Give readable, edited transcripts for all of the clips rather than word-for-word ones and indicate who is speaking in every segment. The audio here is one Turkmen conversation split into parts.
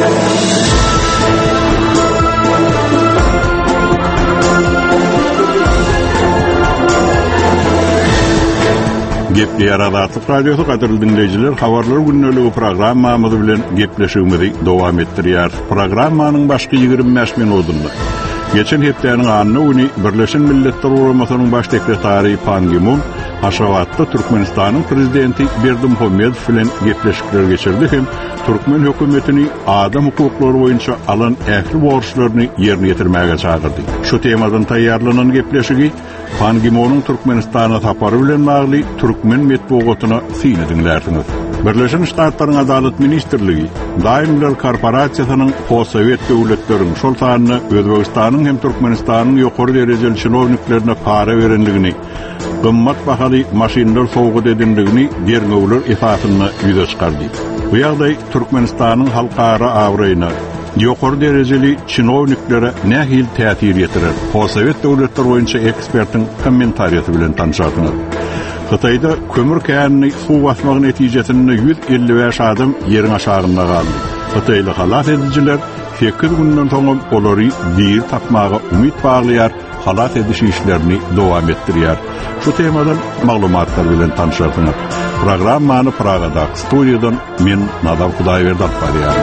Speaker 1: Gepli Aradatlık Radyosu qadarlı dinleyiciler, havarlar günnölüğü programmamızı bilen gepleşigimizi dowam ettirýär. Programmanyň başky 25 minutunda geçen hepdäniň anyny güni Birleşen Milletler Guramasynyň baş sekretary Pan Ki-moon Haşawatda Türkmenistanyň prezidenti Berdimuhammedow bilen gepleşikler geçirdi hem Türkmen hökümetini adam hukuklary boýunça alan ähli borçlaryny ýerine ýetirmäge çagyrdy. Şu temadan taýýarlanan gepleşigi Pan Ki-moonyň Türkmenistana tapary bilen bagly Türkmen medeniýetine syny dinlersiňiz. Birleşen Ştatlaryň Adalet Ministrligi Daimler Korporasiýasynyň postsowet döwletleriň şol sanyny Özbegistanyň hem Türkmenistanyň ýokary derejeli çynowniklerine para berenligini, gymmat bahaly maşinler sowgat edildigini derňewler esasyny ýüze çykardy. Bu ýagdaý Türkmenistanyň halkara awraýyna ýokary derejeli çynowniklere nähil täsir ýetirer? Postsowet döwletler boýunça ekspertiň kommentariýasy bilen tanışadyňyz. Xitayda kömür känini suw basmagy netijesinde 155 adam ýeriň aşagynda galdy. Xitayly halat edijiler 8 günden soň olary bir tapmagy umyt baglaýar, halat ediş işlerini dowam etdirýär. Şu temadan maglumatlar bilen tanışadyňyz. Programmany Pragada studiýadan men Nadar Hudaýberdi barýar.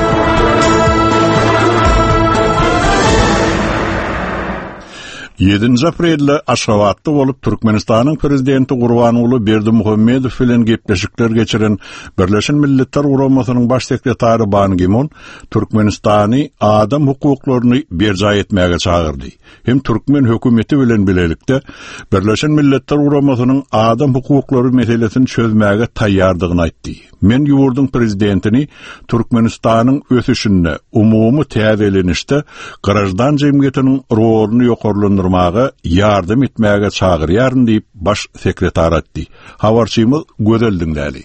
Speaker 1: 7 aprelde Aşgabatda bolup Türkmenistanyň prezidenti Gurbanuly Berdimuhammedow bilen gepleşikler geçiren Birleşen Milletler Guramasynyň baş sekretary Pan Ki-moon Türkmenistany adam hukuklaryny berja etmäge çagyrdy. Hem Türkmen hökümeti bilen bilelikde Birleşen Milletler Guramasynyň adam hukuklary meselesini çözmäge taýýardygyny aýtdy. Men ýurduň prezidentini Türkmenistanyň ösüşinde, umumy täzelenişde garajdan jemgyýetiniň roluny ýokarlandyrmagy, ýardym etmäge çagyrýaryn diýip baş sekretar aýtdy. Habarçymyz gözeldiňdäli.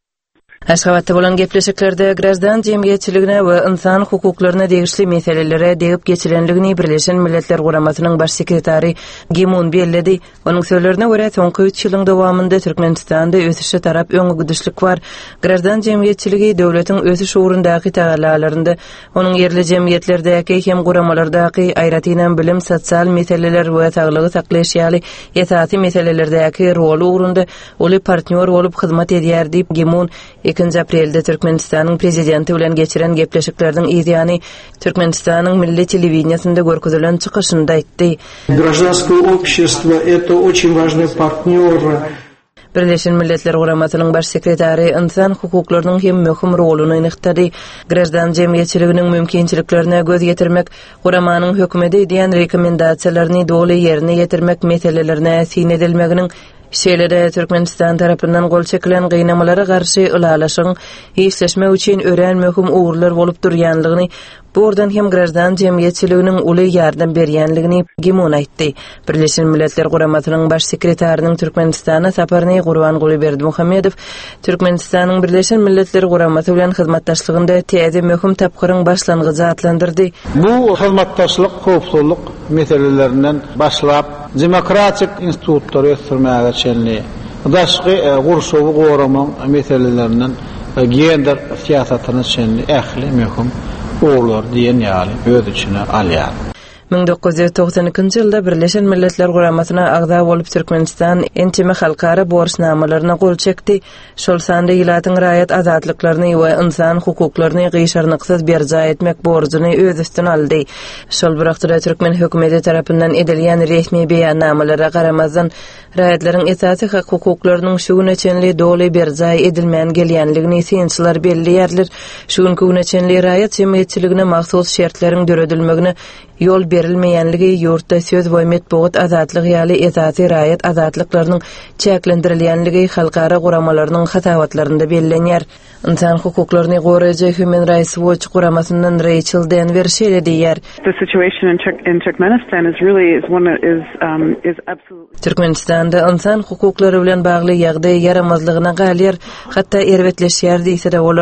Speaker 2: Aşgabatda bolan gepleşiklerde grazdan jemgyýetçiligine we insan hukuklaryna degişli meselelere degip geçirenligini Birleşen Milletler Guramasynyň baş sekretary Ki-moon bellädi. Onuň sözlerine görä, soňky 3 ýylyň dowamında Türkmenistanda ösüşe tarap öňe gidişlik bar. Grazdan jemgyýetçiligi döwletiň ösüş ugrundaky tagalarlarynda, onuň ýerli jemgyýetlerdäki hem guramalardaky aýratynyň bilim, sosial meseleler we saglygy saklaýaşaly ýetati meselelerdäki rol ugrunda oly partner bolup hyzmat edýär diýip Ki-moon 2 aprelde Türkmenistanyň prezidenti bilen geçiren gepleşiklerden ýa-ni Türkmenistanyň milli telewizionunda görkezilen çykyşynda aýtdy.
Speaker 3: Гражданское общество — это очень важный партнер.
Speaker 2: Birleşen Milletler Guramasynyň baş sekretary insan hukuklarynyň hem möhüm roluny ynykdy. Grazdan jemgyýetçiliginiň mümkinçiliklerine göz ýetirmek, guramanyň hökümeti diýen rekomendasiýalaryny doly ýerine ýetirmek meselelerine syny edilmeginiň şeýlede Türkmenistan tarapyndan gol çekilen gynamalara garşy ulalaşyň işleşme üçin ören möhüm uğurlar bolup durýanlygyny, buradan hem grazdan jemgyýetçiliginiň uly ýardam berýänligini Ki-moon aýtdy. Birleşen Milletler Guramasynyň baş sekretärining Türkmenistana saparyny Gurbanuly Berdimuhammedow Türkmenistanyň Birleşen Milletler Guramasy bilen hyzmatdaşlygynda täze möhüm tapgyryň başlangyjy atlandyrdy.
Speaker 4: Bu hyzmatdaşlyk köpçülik meselelerinden başlap demokratik institutlar ösürmäge çenli, daşky gurşuwy gorama meselelerinden gender siýasatyny çenli ähli möhüm uğurlar diýen ýaly öz içine alýar.
Speaker 2: 1992 ýylda Birleşen Milletler Guramasyna agza bolup Türkmenistan entime halkara borçnamalaryna gol çekdi. Şol sanda ýylatyň raýat azatlyklaryny we insan hukuklaryny gyşarnyksyz berja etmek borcuny öz üstüne aldy. Şol birakda Türkmen hökümeti tarapyndan edilýän resmi beýannamalara garamazdan raýatlaryň esasy hak hukuklarynyň şu neçenli doly berja edilmän gelýänligini synçylar belli ýerler. Şuňky neçenli raýat jemgyýetçiligine mahsus şertleriň döredilmegine yol berilmeýänligi ýurtda söz we medeniýet azatlygy ýaly esasy raýat azatlyklarynyň çäklendirilýänligi halkara guramalarynyň hatawatlarynda bellenýär. İnsan hukuklaryny goraýjy Human Rights Watch guramasyndan Rachel Denver şeýle diýär.
Speaker 5: The situation in Turkmenistan is absolutely
Speaker 2: Türkmenistanda insan hukuklary bilen bagly ýagdaý yaramazlygyna galýar, hatda erwetleşýär diýse de bolar.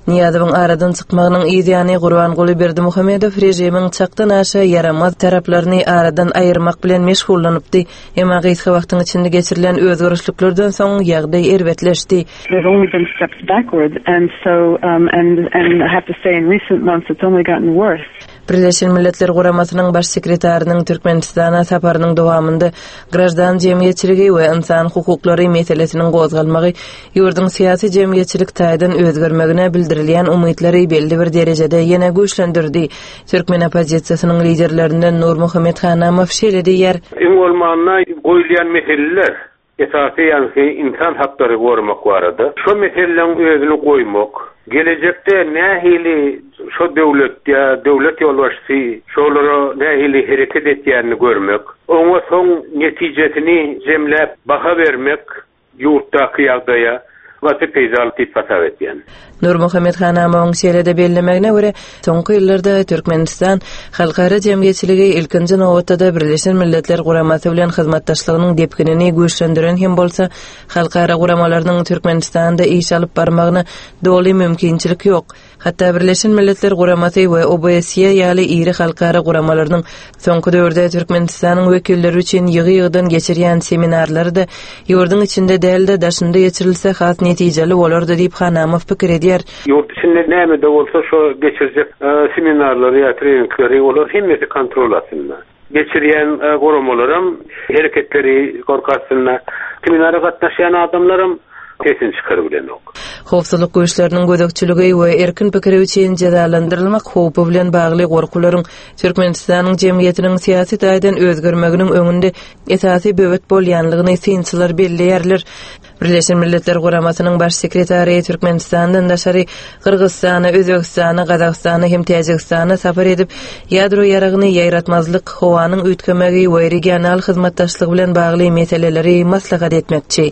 Speaker 2: Niýazyň aradan çykmagynyň ýa-ni Gurbanguly Berdimuhammedow rejimiň çakdan aşa yaramaz taraplaryny aradan aýyrmak bilen meşgullanypdy. Emma gysga wagtyň içinde geçirilen özgörüşliklerden soň ýagdaý erbetleşdi.
Speaker 5: There's only been steps backwards, and so and I have to say in recent months it's only gotten worse.
Speaker 2: Birleşen Milletler Guramasynyň baş sekretarinyň Türkmenistana saparynyň dowamında grajdan jemgyýetçiligi we insan hukuklary meselesiniň gozgalmagy ýurduň syýasy jemgyýetçilik taýdan özgörmegine bildirilýän umytlary belli bir derejede ýene güýçlendirdi. Türkmen opozisiýasynyň liderlerinden Nur Muhammed Hanamow şeýle diýär.
Speaker 6: Olmanyna goýulýan meseleler esasen insan hakları korumak barada. Şu meselelerin özünü koymak, gelecekte nähili şu devlet yolbaşçy şolara nähili hareket etýänini görmek, oňa soň netijesini jemläp baha bermek ýurtdaky ýagdaýa wagty peýzalyk etýän.
Speaker 2: Nur Muhammed Hanamowyň şeýle bellemegine görä, soňky ýyllarda Türkmenistan halkara jemgyýetçiligi ilkinji nowatda Birleşen Milletler Guramasy bilen hyzmatdaşlygynyň depkinini güýçlendiren hem bolsa, halkara guramalarynyň Türkmenistanda iş alyp barmagyna doly mümkinçilik ýok. Hatta Birleşen Milletler Guramasy we OBSE ýaly iri halkara guramalarynyň soňky döwürde Türkmenistanyň wekilleri üçin ýygy-ýygydan geçirýän seminarlary da ýurduň içinde dälde daşynda geçirilse has netijeli bolardy diýip Hanamow pikir edýär.
Speaker 6: Yurt içinde näme de bolsa şu geçirjek seminarlary ýa treninglери olar hemmeti kontrol etsinler. Geçirýän guramalarym hereketleri gorkasyna seminara gatnaşan adamlarym kesin çıkarı bilen ok.
Speaker 2: Howpsuzlyk güýçleriniň gödekçiligi we erkin pikiri üçin jazalandyrylmak howpy bilen bagly gorkularyň Türkmenistanyň jemgyýetiniň syýasy taýdan özgörmeginiň öňünde esasy böwet bolýanlygyny synçylar belleýärler. Birleşen Milletler Guramasynyň baş sekretary Türkmenistandan daşary Kyrgyzstana, Özbekistana, Gazagstana hem Täjikistana sapar edip ýadro ýaragyny ýaýratmazlyk, howanyň üýtgemegi we regional hyzmatdaşlyk bilen bagly meseleleri maslahat etmekçi.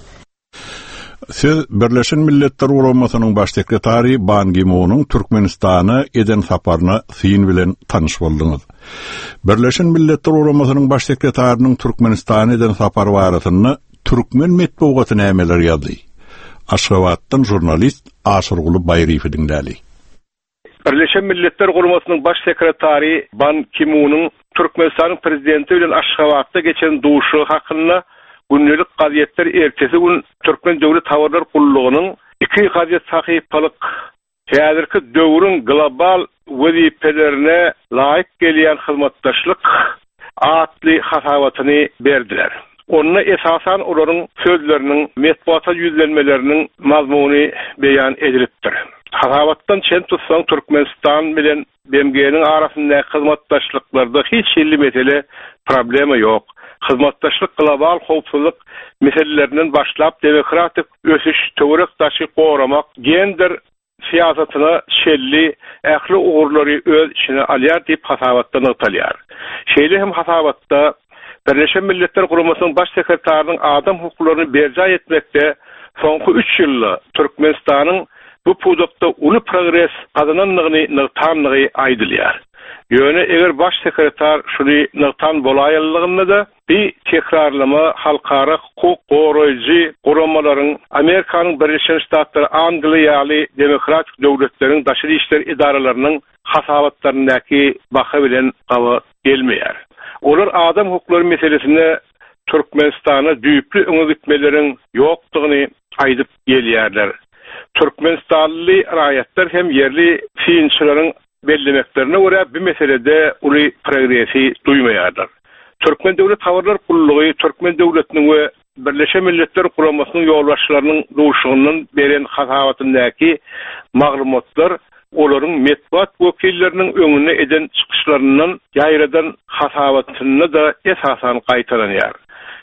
Speaker 1: Siz Birleşen Milletler Guramasynyň baş sekretary Ban Ki-moonyň Türkmenistana eden saparyna syn bilen tanyş boldyňyz. Birleşen Milletler Guramasynyň baş sekretarynyň Türkmenistana eden sapary barasyny Türkmen medeniýeti nämeler ýazdy? Aşgabatdan jurnalist Aşyrguly Baýryf dinläli.
Speaker 7: Birleşen Milletler Guramasynyň baş sekretary Ban Ki-moonyň Türkmenistanyň prezidenti bilen Aşgabatda geçen duşy hakynda günnelik gazetler ertesi gün Türkmen Döwlet Habarlar Gullugynyň iki gazet sahypalyk häzirki döwrüň global wezipelerine laýyk gelýän hyzmatdaşlyk atly hasabatyny berdiler. Onna esasan olaryň sözleriniň medeniýata ýüzlenmeleriniň mazmuny beýan edilipdir. Hasabatdan çen tutsaň Türkmenistan bilen BMG'niň arasyndaky hyzmatdaşlyklarda hiç ýylly mesele problema ýok. Hyzmatdaşlyk global howpsuzlyk meselelerinden başlap demokratik ösüş töwerek daşy goramak, gender siýasatyna şelli, ähli ugurlary öz içine alýar diýip hasabatdan atalýar. Şeýle hem hasabatda Birleşen Milletler Guramasynyň baş sekretarynyň adam hukuklaryny berja etmekde soňky 3 ýylda Türkmenistanyň bu pudakda uly progres kazananlygyny nygtanlygy aýdylýar. Ýöne eger baş sekretar şuny nygtan bolaýanlygyny da bir tekrarlama halkara hukuk goraýjy guramalaryň Amerikanyň Birleşen Ştatlary, Angliýaly demokratik döwletleriň daşary işler idaralarynyň hasabatlaryndaki baha bilen gawa gelmeýär. Olar adam hukuklary meselesinde Türkmenistana düýpli öňe gitmeleriň ýokdugyny aýdyp gelýärler. Türkmenistanly raýatlar hem yerli fiýinçilerin bellemeklerine göre bir meselede uly progresi duymaýarlar. Türkmen Döwlet Habarlar Gullugy Türkmen Döwletiniň we Birleşen Milletler Guramasynyň ýolbaşçylarynyň duşugynyň beren hasabatyndaky maglumatlar olaryň medeniýet wekilleriniň öňüne eden çykyşlaryndan ýaýradan hasabatyny da esasan gaýtaranýar.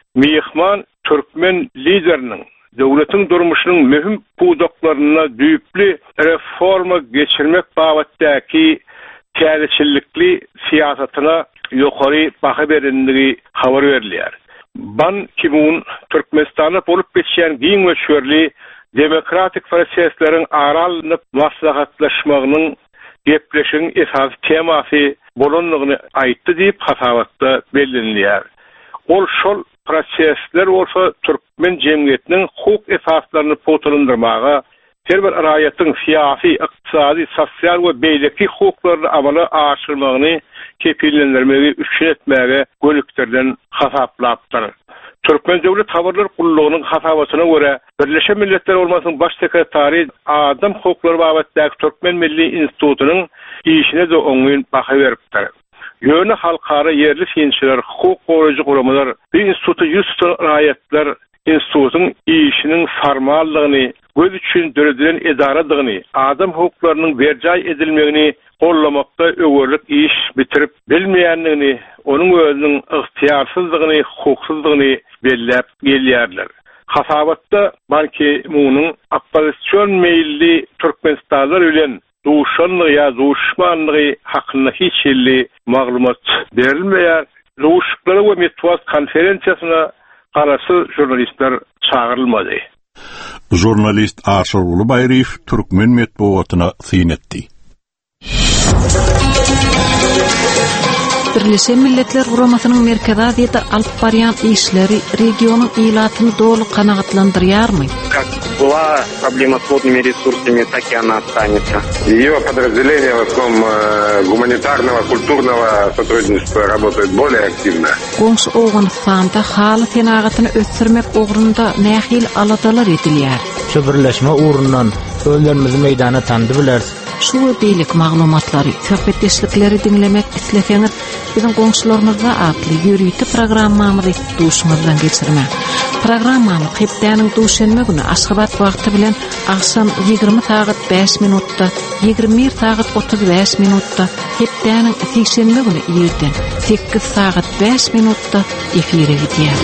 Speaker 7: Mehman Türkmen lideriniň döwletiň durmuşynyň mühim pudaklaryna düýpli reforma geçirmek babatdaky täzeçilikli siýasatyna ýokary baha berendigi habar berilýär. Ban Ki-moon Türkmenistana bolup geçýän giň we şörli demokratik prosesleriň aralanyp maslahatlaşmagynyň gepleşiň esas temasy bolanlygyny aýtdy diýip hasabatda bellenilýär. Ol şol prosesler olsa Türkmen jemgyýetiniň hukuk esaslaryny potulandyrmaga her bir raýatyň syýasy, ykdysady, sosial we beýleki hukuklaryny amala aşyrmagyny kepillendirmegi üçin etmäge gölüklerden hasaplapdyr. Türkmen Döwlet Habarlar Gullugynyň hasabatyna görä Birleşen Milletler Guramasynyň baş sekretary Adam Hukuklary babatdaky Türkmen Milli Institutunyň işine de oňun baha beripdir. Ýöne halkara yerli fiýinçiler, hukuk goraýjy guramalar bu institutu ýüztür raýatlar institutynyň işiniň sarmallygyny, göz üçin döredilen edaradygyny, adam hukuklarynyň berjay edilmegini gollamakda öwürlik iş bitirip bilmeýänligini, onuň özüniň ygtyýarsyzlygyny, hukuksuzlygyny belläp gelýärler. Hasabatda Banki Munyň opposision meýilli Türkmenistanlar bilen duşanlygy ýa duşmanlygy hakynda hiç ýerli maglumat berilmeýär. Duşuklary we metbuat konferensiýasyna garasy jurnalistler çağırılmady.
Speaker 1: Jurnalist Aşyr Ulubayriýew Türkmen metbuatyna syn etdi.
Speaker 8: Birleşen Milletler Guramasynyň Merkezi Aziýetde alyp barýan işleri regionyň ilatyny doly kanagatlandyrýarmy?
Speaker 9: Как была проблема с водными ресурсами, так и она останется.
Speaker 6: Ее подразделения в основном гуманитарного, культурного сотрудничества работают более активно.
Speaker 8: Goňşy Owganystanda haly tenagatyny ösürmek ugrunda nähil aladalar edilýär.
Speaker 10: Şu birleşme uğrundan öllerimizi meydana tandy bilersiz.
Speaker 8: Şu beýlik maglumatlary, köpetdeşlikleri dinlemek isleseňiz, bizim goňşylarymyzga atly ýürüýti programmamyzy duşmazdan geçirme. Programmamy hepdeniň duşenme güni Aşgabat wagty bilen akşam 20 saat 5 minutda, 21 saat 35 minutda, hepdeniň sişenme güni ýerden 8 saat 5 minutda efire gidýär.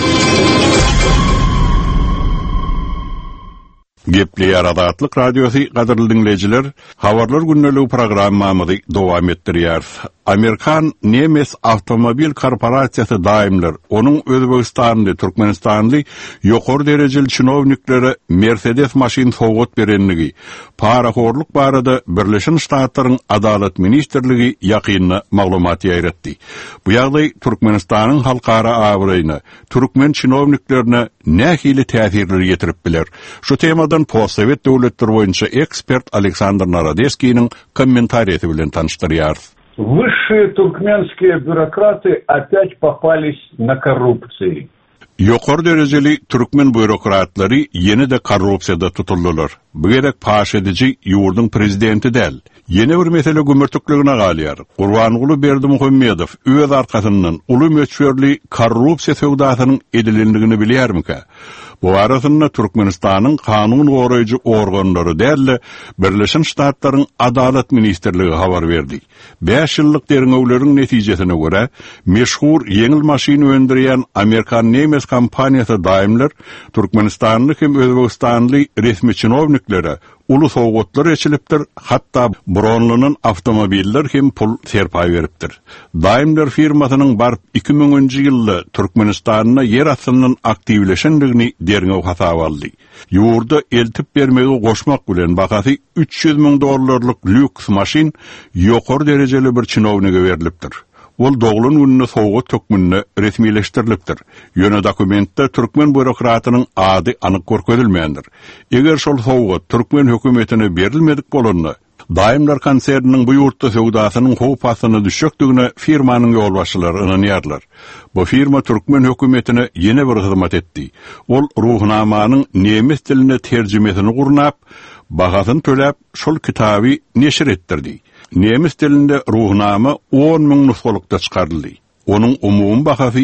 Speaker 1: Gepli Aradatlyk Radiosu gaderly dinleyijiler, Habarlar günneligi programmamyzy dowam etdirýär. Amerikan Nemes Avtomobil Korporasiýasy daimler onuň Özbegistanly, Türkmenistanly ýokary derejeli çynownikleri Mercedes maşyn sowgat berenligi, paraxorluk barada Birleşen Ştatlaryň Adalet Ministrligi ýakynly maglumat ýaýratdy. Bu ýagdaý Türkmenistanyň halkara awraýyna, türkmen çynowniklerine nähili täsirler ýetirip biler. Şu temadan Postsovet döwletleri boýunça ekspert Aleksandr Narodeskiň kommentariýeti bilen tanıştyrýar.
Speaker 11: Высшие туркменские бюрократы опять попались на коррупции.
Speaker 1: Ýokary derejeli türkmen bürokratlary ýene-de korrupsiýada tutuldylar. Bu gerek paş edici ýurduň prezidenti del. Ýene bir mesele gümürtükligine galýar. Gurbanguly Berdimuhammedow öz arkasyndan uly möçberli korrupsiýa söwdasynyň edilendigini bilýärmi? Bu arasynda Türkmenistanyň kanun goraýjy organlary däl, Birleşen Ştatlaryň Adalet Ministrligi habar berdi. 5 ýyllyk derňewleriň netijesine görä, meşhur ýeňil maşyn öndürýän Amerikan Nemes kompaniýasy Daimler Türkmenistanly hem Özbegistanly resmi çynowniklere ulu sowgatlar eçilipdir, hatda Bronlynyň avtomobiller hem pul serpay beripdir. Daimler firmasynyň barp 2000-nji ýylda Türkmenistanyna yer asynyň aktivleşendigini derňew hasap aldy. Ýurda eltip bermegi goşmak bilen bahasy $300,000 lüks maşyn ýokary derejeli bir çynowniga berilipdir. Ol dogulun gününe sowgat tökmünne resmileştirilipdir. Ýöne dokumentde türkmen bürokratynyň ady anyk görkezilmeýändir. Eger şol sowgat türkmen hökümetine berilmedik bolanda, Daimler konserniniň bu ýurtda söwdasynyň howpasyny düşekdigine firmanyň ýolbaşçylary ynanýarlar. Bu firma türkmen hökümetine ýene bir hyzmat etdi. Ol ruhnamanyň nemes diline terjimesini gurnap, bahasyny töläp şol kitaby neşir etdirdi. Nemes dilinde ruhnama 10.000 nusgalykda çykaryldy. Onuň umum bahasy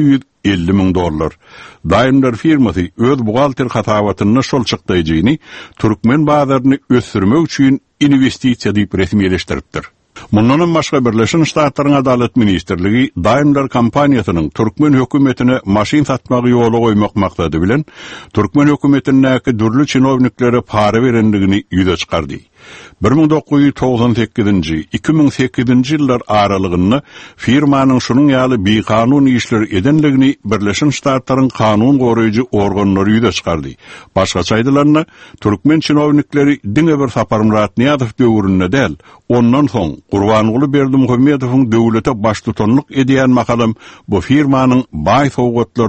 Speaker 1: $250,000. Daimler firmasy öz buhalter hasabatyny şol çykdyjyny türkmen bazaryny ösürmek üçin investisiýa diýip resmileşdiripdir. Mundan başga Birleşen Ştatlaryň Adalet Ministrligi Daimler kompaniýasynyň türkmen hökümetine maşyn satmagy ýola goýmak maksady bilen türkmen hökümetiniňki dürli çynowniklere para berendigini ýüze çykardy. 1998-nji 2008-nji ýyllar aralygynda firmanyň şunun ýaly bekanun işler edenligini Birleşen Ştatlaryň kanun goraýjy organlary ýüze çykardy. Başga aýdylarynda türkmen çynownikleri diňe bir Sapar Muratniýadow döwründe däl, ondan soň Gurbanguly Berdimuhammedowyň döwlete baş tutanlyk edýän makalam bu firmanyň baý sowgatlaryny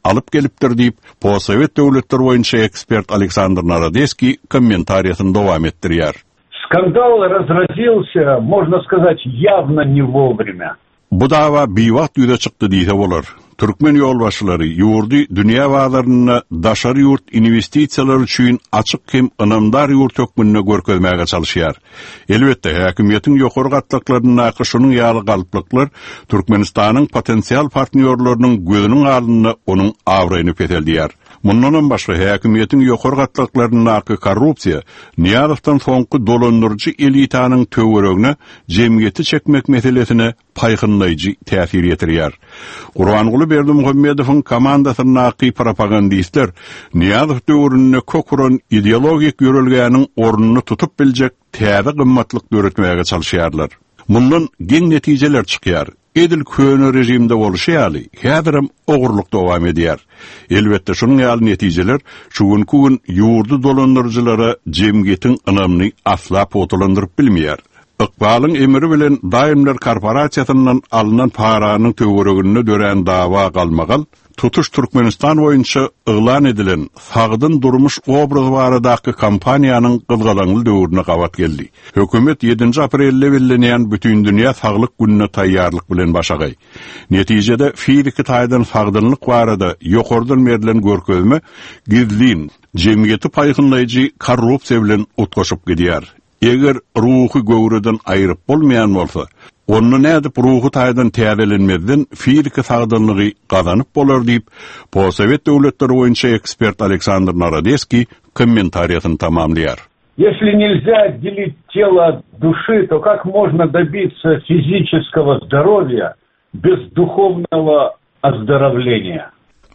Speaker 1: alıp gelipdir diýip Posovet döwletleri boýunça ekspert Aleksandr Narodeski комментариясын dowam etdirýär.
Speaker 11: Скандал разразился, можно сказать, явно не вовремя.
Speaker 1: Bu dava biwagt ýüze çykdy diýse bolar. Türkmen ýolbaşçylary ýurdy dünýä wagtlaryna daşary ýurt investisiýalar üçin açyk hem ynamdar ýurt hökmüne görkezmäge çalyşýar. Elbetde häkimiýetiň ýokary gatlyklaryna şunuň ýaly galyplyklar Türkmenistanyň potensial partnerlarynyň gözüniň aldyny onuň awraýyny peteldýär. Mundan başga häkimiýetiň ýokary gatlyklaryna korrupsiýa Niyazowdan soňky dolandyrjy elitanyň töweregine jemgyýeti çekmek meselesine paýhynlaýjy täsir ýetirýär. Gurbanguly Berdimuhammedowyň komandasyna propagandistler Niyazow döwrüne kökuran ideologik ýörelgäniň ornuny tutup biljek täze gymmatlyk döretmäge çalyşýarlar. Mundan geň netijeler çykýar. Edil köne rejimde boluşýaly, häzirim ogurluk dowam edýär. Elbetde şunuň ýaly netijeler şugunky gün ýurdy dolandyrjylara jemgyýetiň ynamny asla potulandyryp bilmeýär. Iqbalyň emri bilen daimler korporasiýasynyň alynan paranyň töweregine dören dawa galmagal, tutuş Türkmenistan boýunça ýylan edilen Sagdyn durmuş obrazy baradaky kampaniýanyň gyzgalaňly döwrüne gawat geldi. Hökümet 7 aprelde bellenýän bütün dünýä saglyk gününe taýýarlyk bilen başagay. Netijede fiýriki taýdan sagdynlyk barada ýokardan berilen görkezme gizlin, jemgyýeti paýhynlaýjy korrupsiýa bilen utgaşyp gidýär. Eger ruhy göwreden aýryp bolmaýan bolsa, onu nädip ruhy taýdan täzelenmezden fiýriki sagdynlygy gazanyp bolar diýip Posovet döwletleri boýunça ekspert Aleksandr Narodeski комментариясын tamamlaýar.
Speaker 11: Если нельзя отделить тело от души, то как можно добиться физического здоровья без духовного оздоровления?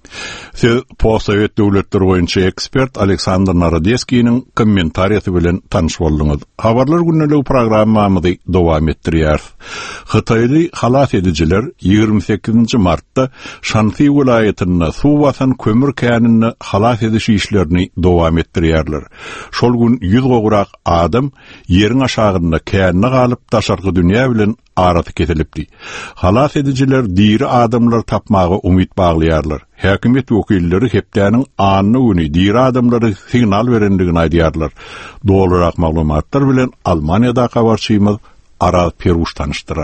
Speaker 1: Posovet döwletleri boýunça ekspert Aleksandr Narodeskiň kommentariýasy bilen tanyş boldyňyz. Habarlar günnelik programmamyzy dowam etdirýär. Hytaýly halat edijiler 28 martda Şanxi vilayatyna suw basan kömür känini halat ediş işlerini dowam etdirýärler. Şol gün 100 gogurak adam ýeriň aşagynda känini galyp daşarky dünýä bilen araty kesilipdi. Halat edijiler diri adamlar tapmagy umyt baglaýarlar. Häkimiýet wekilleri hepdäniň anyny güni diri adamlary signal berendigini aýdýarlar. Dolarak maglumatlar bilen Almaniýada habarçymyz Aral Peruş tanıştyrar.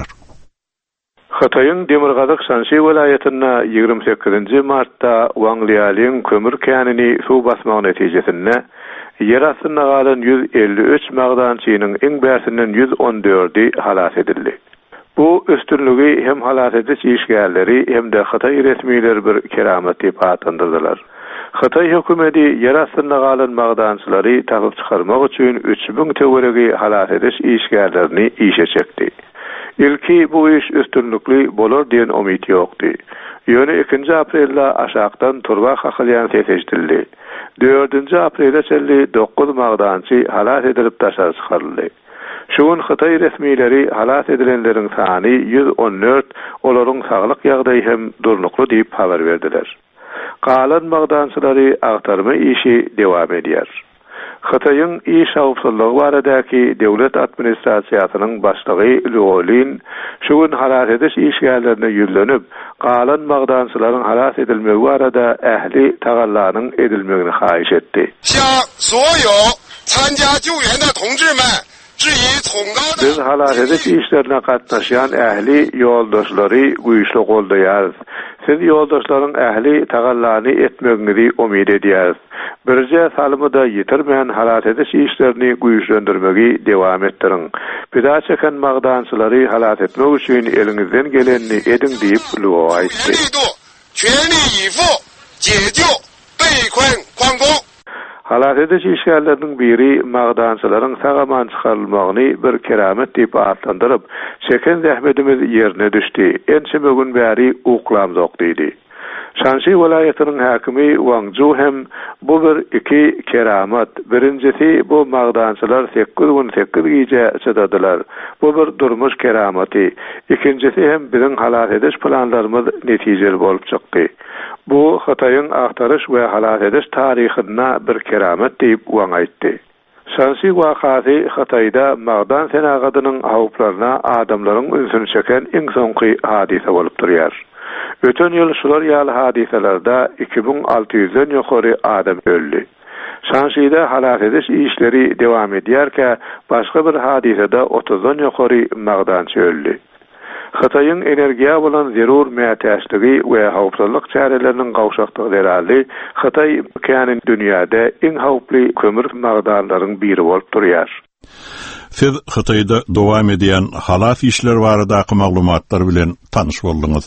Speaker 7: Xitoyň Demirgazyk Şanxi welaýatyna 28 martda Wangliýalyň kömür känini suw basmagy netijesinde yer astyna galan 153 magdançynyň iň bärsiniň 114-i halat edildi. Bu üstünlügi hem halat ediş işgärleri hem de Xitoy resmiýetleri bir keramet diýip atandyrdylar. Xitoy hökümeti yer astyna galan magdançylary tapyp çykarmak üçin 3000 töweregi halat ediş işgärlerini işe çekdi. İlki bu iş üstünlükli bolar diýen umyt ýokdy. Ýöne 2 aprelde aşakdan turba hakylýan seçildi. 4 aprelde çelli 9 magdançy halat edilip daşary çykaryldy. Şuň Xitoy resmiýetleri halat edilenleriň sany 114, olaryň saglyk ýagdaýy hem durnukly diýip habar berdiler. Galan magdançylary agtarma işi dewam edýär. Xitoyň iş hawpsuzlygy baradaky döwlet administrasiýasynyň başlygy Lugolin şuň halat ediş işgärlerini ýüzlenip, galan magdançylaryň halat edilmegi barada ähli tagallanyň edilmegini haýyş etdi.
Speaker 12: 向所有参加救援的同志们
Speaker 7: Biz halat ediş işlerine gatnaşan ähli ýoldaşlary güýçli goldaýarys. Siz ýoldaşlaryň ähli tagallany etmegini umyt edýäris. Birje salymyda ýetirmeýän halat ediş işlerini güýçlendirmegi dewam etdiriň. Pida çeken magdançylary halat etmek üçin eliňizden gelenini ediň diýip Lugo aýtdy. Halat ediş işgärleriniň biri magdançylaryň sagaman çykarylmagyny bir keramet diýip atlandyryp, çeken zähmetimiz ýerine düşdi. Ençe gün bäri uklamjok diýdi. Şanxi welaýatynyň häkimi Wang Zhu hem bu bir iki keramet. Birincisi bu magdançylar 8 gün 8 gece çydadylar. Bu bir durmuş kerameti. İkincisi hem biziň halat ediş planlarymyz netijeli bolup çykdy. Bu Xitoyň agtarış we halat ediş taryhyna bir keramet diýip Wang aýtdy. Şanxi wakasy Xitoyda magdan senagadynyň hawplaryna adamlaryň ünsüni çeken iň soňky hadise bolup durýar.
Speaker 13: Öten ýyl şular ýaly hadiselerde 2600-den ýokary adam öldü. Şanşyda halat ediş işleri dewam edýärkä, başga bir hadisede 30-dan ýokary magdançy öldü. Xitaýyň energiýa bolan zerur mätäçligi we hawpsuzlyk çäreleriniň gawşakdygy derali Xitaý kanyň dünýäde iň hawply kömür magdanlarynyň biri bolup durýar.
Speaker 1: Siz Xitaýda dowam edýän halat işler barada maglumatlar bilen tanyş boldyňyz.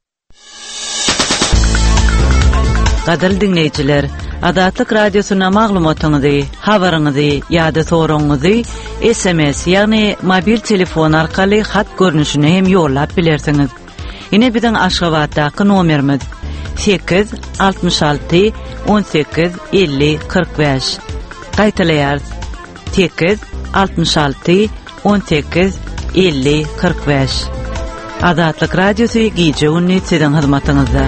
Speaker 14: Gaderli dinleyijiler, Adatlyk radiosyna maglumatyňyzy, habaryňyzy ýa-da soragyňyzy SMS ýagny mobil telefon arkaly hat görnüşine hem ýollap bilersiňiz. Ine biziň Aşgabatdaky nomerimiz 8 66 18 50 45. Gaýtalaýar 8 66 18 50 45. Adatlyk radiosy gije ünni siziň hyzmatyňyzda.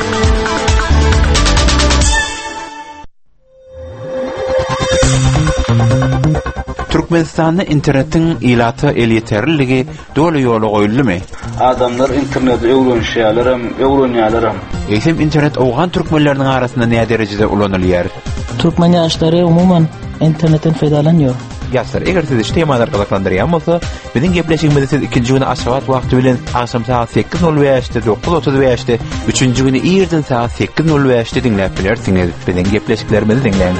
Speaker 15: Türkmenistan'da internetin ilata eliterligi dolu yolu goýuldymy?
Speaker 16: Adamlar internet öwrenýärler.
Speaker 15: Eýsem internet owgan türkmenleriniň arasynda näme derejede ulanylýar?
Speaker 17: Türkmen ýaşlary umuman internetten fedalanýar.
Speaker 15: Ýaşlar, eger siz işte ýamalar galaklandyrýan bolsa, biziň gepleşigimizi siz ikinji güni Aşgabat wagty bilen akşam saat 8:05-de 9:35-de, üçünji güni ýerden saat 8:05-de dinläp bilersiňiz. Biziň gepleşiklerimizi dinleň.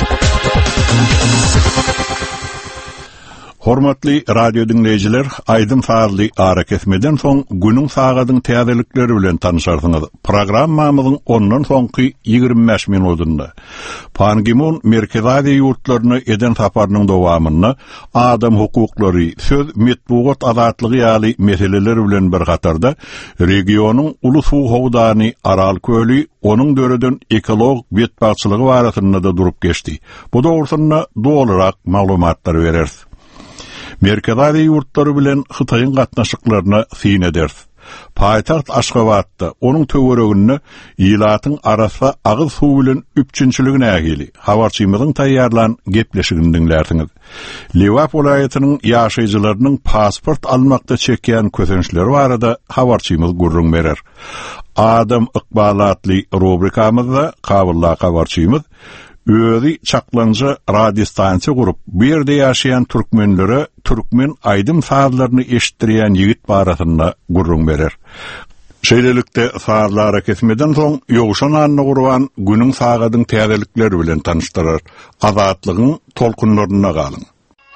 Speaker 1: Hormatly radio dinleyijiler, aýdym faarly ara kesmeden soň günüň sagadyň täzelikleri bilen tanışarsyňyz. Programmamyzyň ondan soňky 25 minutynda Pan Ki-moon Merkezi ýurtlaryna eden saparynyň dowamyny adam hukuklary, söz metbuat azatlygy ýaly meseleler bilen bir gatarda regionyň ulus howdany Aral köli onuň döreden ekolog betbaçylygy barasynda da durup geçdi. Bu dogrusyna dolarak maglumatlar bereriz. Merkezi ýurtlary bilen Xitaýyň gatnaşyklaryna fin ederiz. Paýtaxt Aşgabatda onuň töwereginde ýylatyň arasy agyz suw bilen üpçünçiligine ägili. Habarçymyzyň taýýarlan gepleşigini dinlersiňiz. Lewap welaýatynyň ýaşaýjylarynyň pasport almakda çekýän kösençleri barada habarçymyz gurrun berer. Adam ykbalatly rubrikamyzda kabylla habarçymyz özi çaklanca radio stansiýa gurup, bu ýerde ýaşaýan türkmenlere türkmen aýdym saatlaryny eşitdirýän ýigit barasynda gurrun berer. Şeýlelikde saatlara kesmeden soň ýoguşan anyny gurban günüň sagadyň täzelikleri bilen tanışdyrar. Azatlygyň tolkunlaryna galyň.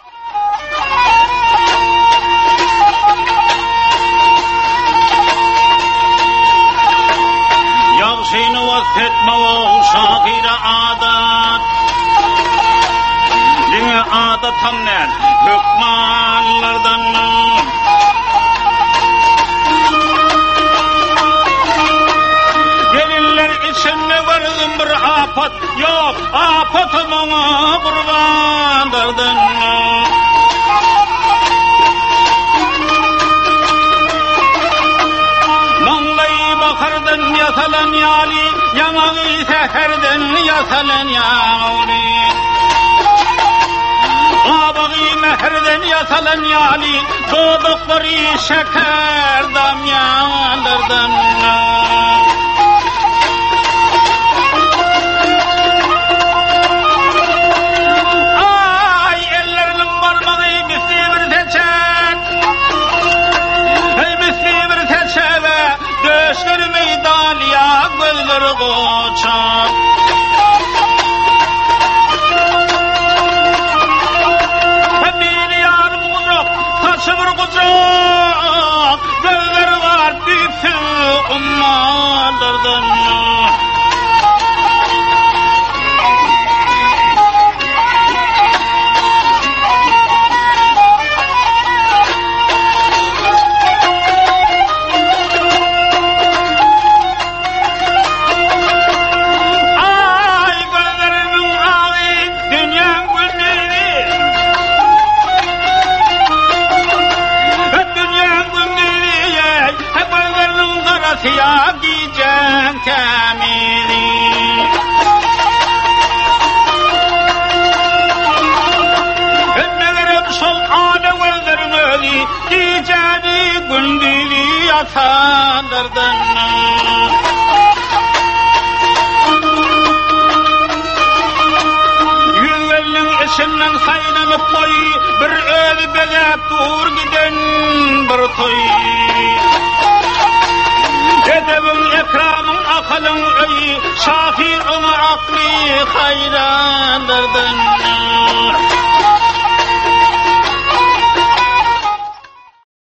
Speaker 18: Ýagşyny wagtma şahyra adat. Diňe adat hamner hükmanlardan. Gelinler içinde varım bir afat, yok afatymyň gurbanlardan. Bakardan yasalan yali, yamağı seherden yasalan yali. Abağı meherden yasalan yali, doğdukları şeker damyalardan. Ay ellerinin parmağı misli bir teçek, misli bir teçek ve döşleri meydalya gözleri koçak. Bir yarım uzak, taşı bir kucak, gözleri var büyüksü ummalardan. Siyah giyeceksin kamili. Önmelerem sol âle vellerin öli, ticari gündili atanlardan. Yüvelin eşinden saynanıp koy, bir öl belep dur giden bir toy. Edebin ekramın akılın öy, şafir'ın akli hayranlardan.